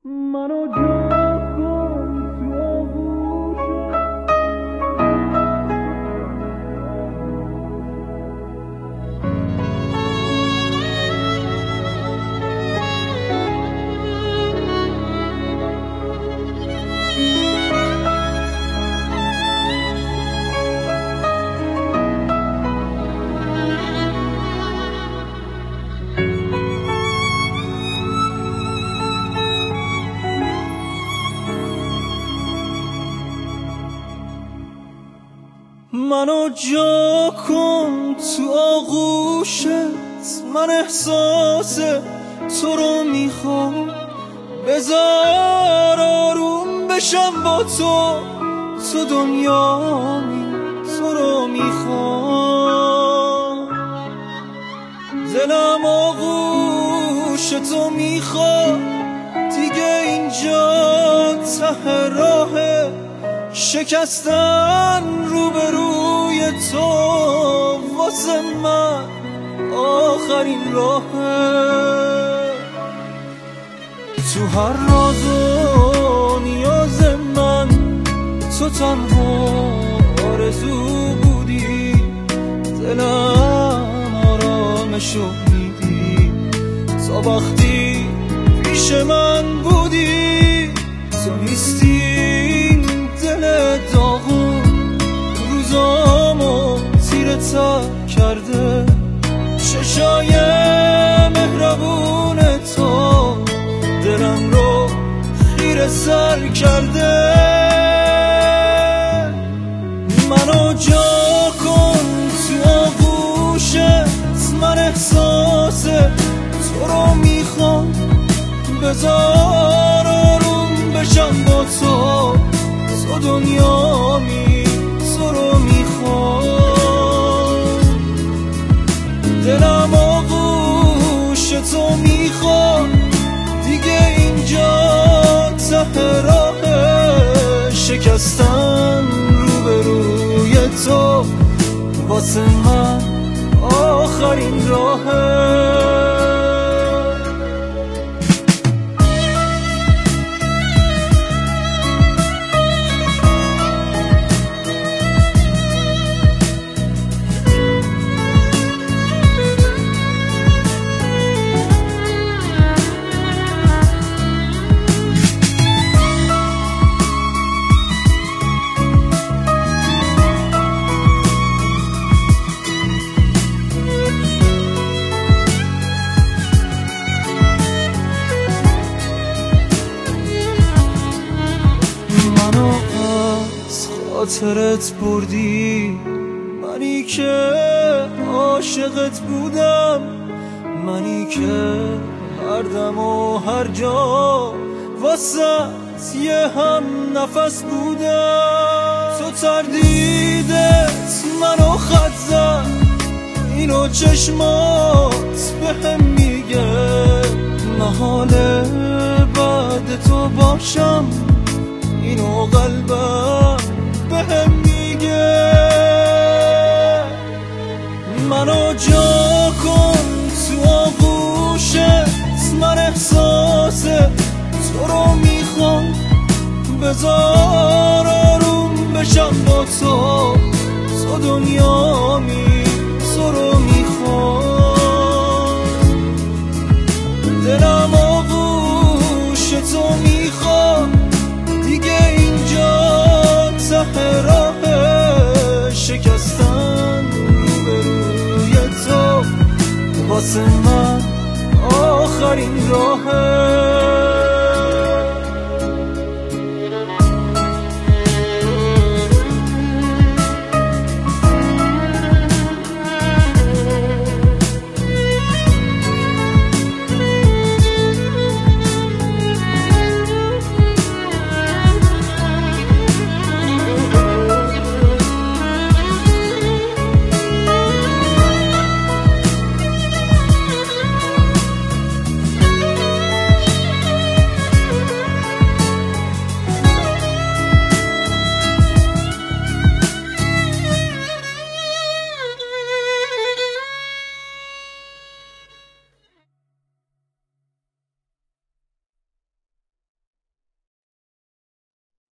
منو جا کن تو آغوشت. منو جا کن تو آغوشت، من احساس تو رو میخوام. بذار آروم بشم با تو، تو دنیامی، تو رو میخوام. دلم آغوش تو میخواد، دیگه اینجا ته راهه. شکستن روبروی تو واسه من آخرین راهه. تو هر راز و نیاز من تو تنها آرزو بودی. دلم آرامشو میدی تا وقتی پیش من بودی. تو نیستی دل داغون، روزامو تیره تر کرده. چشای مهربون تو دلم رو خیره سر کرده. منو جا کن تو آغوشت، من احساس تو رو میخوام. بذار آروم بشم با تو، تو دنیامی، تو رو میخوام. دلم آغوش تو میخواد، دیگه اینجا ته راهه. شکستن روبروی تو واسه من آخرین راهه. خاطرت بردی، منی که عاشقت بودم. منی که هر دم و هر جا واسه یه هم نفس بودم. تو تردیدت منو خط زد، اینو چشمات بهم میگه. محاله بعد تو باشم، اینو قلبم بهم میگه. منو جا کن تو آغوشت، من احساس تو رو میخوام. بذار آروم بشم با تو، تو دنیامی، تو رو میخوام. دلم آغوش تو میخواد، دیگه اینجا ته راهه. شکستن روبروی تو واسه من آخرین راهه.